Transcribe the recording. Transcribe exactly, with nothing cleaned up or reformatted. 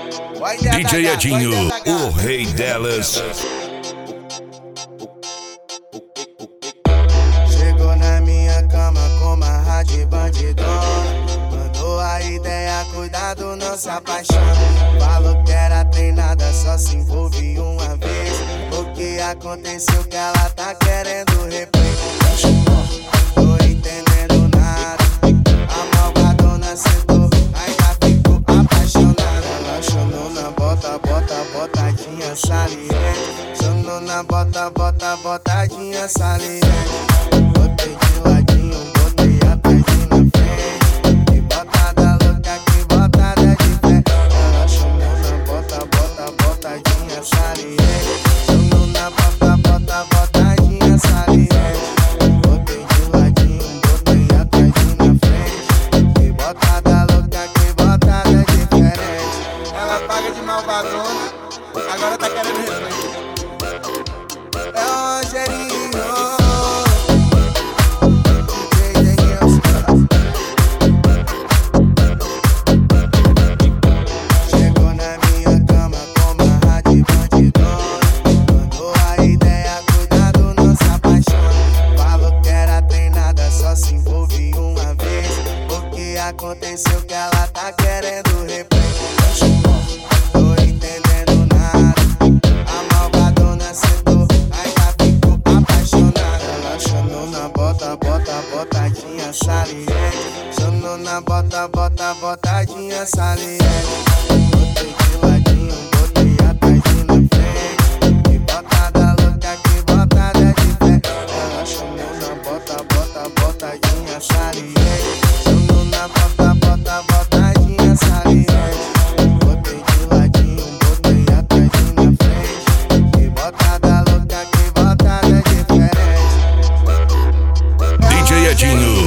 D J Edinho, o rei delas. Chegou na minha cama com uma rádio bandidona. Mandou a ideia, cuidado, não se apaixona. Falou que era treinada, só se envolve uma vez. O que aconteceu que ela tá querendo replay? Tô entendendo nada. A malvadona sentou, ainda ficou apaixonada. Ela chamou na bota, bota, botadinha saliente. Chamou na bota, bota, botadinha saliente. Botei de ladinho, botei atrás e na frente. Que botada louca, que botada de fé. Ela chamou na bota, bota, botadinha saliente. Chamou na bota, bota, botadinha saliente. Botei de ladinho, botei atrás e na frente. Que botada louca, que botada diferente. Ela paga de malvadona, agora tá querendo replay. É o Rogerinho. Chegou na minha cama com uma rádio bandidona. Mandou a ideia, cuidado, não se apaixona. Falou que era treinada, só se envolve uma vez. O que aconteceu que ela tá querendo replay? Tô entendendo nada. A malvadona sentou, ainda ficou apaixonada. Ela chamou na bota, bota, botadinha saliente. Chamou na bota, bota, botadinha saliente. Botei de ladinho, botei atrás e na frente. Que botada louca, que botada de fé. Ela chamou na bota, bota, botadinha saliente. Chamou na bota, bota, botadinha saliente. Botei de ladinho, botei atrás e na frente. Que botada louca, que botada diferente. D J Edinho,